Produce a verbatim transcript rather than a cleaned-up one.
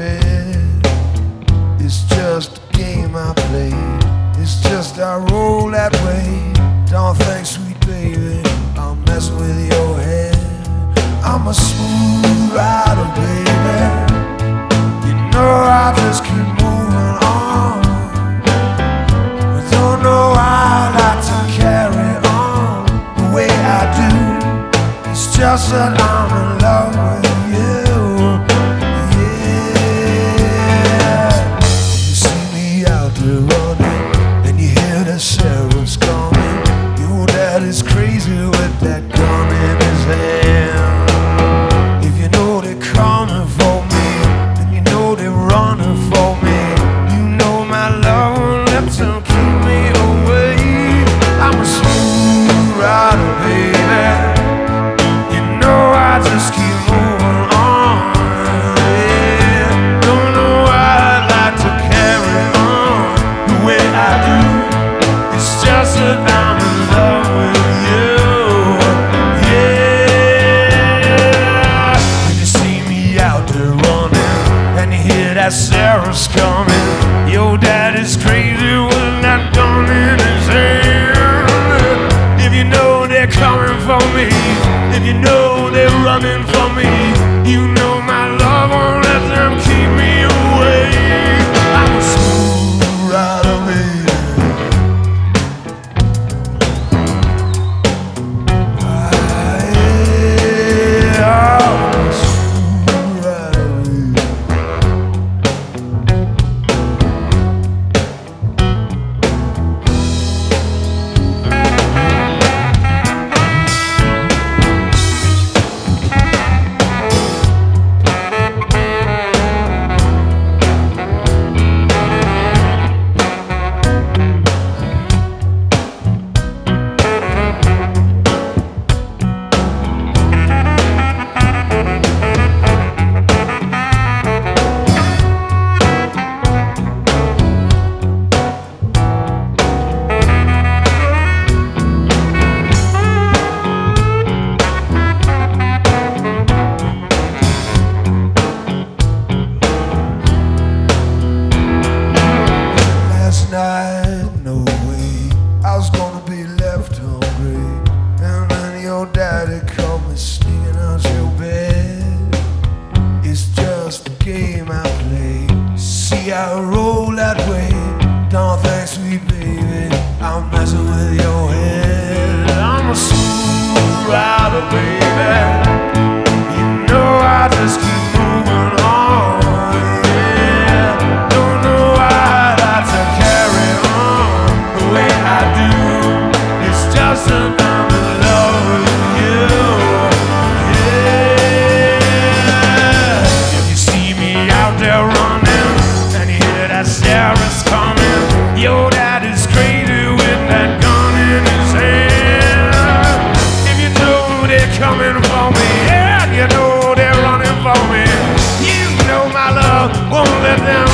bed. It's just a game I play. It's just I roll that way. Don't think, sweet baby, I'm messing with your head. I'm a smooth rider, baby. You know I just keep moving on. But don't know I like to carry on the way I do. It's just that I'm in love with you. Yeah. You see me out there running, and you hear the sheriff's coming. Your dad is crazy with that gun in his hand. If you know they're coming for me, then you know they're running for me. You know my love won't let them keep me away. I'm a smooth rider, baby. You know I just keep moving on. Yeah. Don't know why I like to carry on the way I do. It's just that I'm in love with you. Yeah. When you see me out there running, and you hear that sheriff's coming, your dad is crazy with that gun in his hand. If you know they're coming for me, if you know they're running for me, you know my love won't let them keep me away. I'm a smooth rider, baby. Ah, yeah, I'm a smooth rider, baby. Night, no way I was gonna be left hungry, and then your daddy come and sneaking out your bed. It's just a game I play. See I roll that way. Don't think, sweet baby, I'm messing with your head. I'm a smooth rider, baby. You know I just keep moving on. Your dad is crazy with that gun in his hand. If you know they're coming for me, yeah, you know they're running for me, you know my love won't let them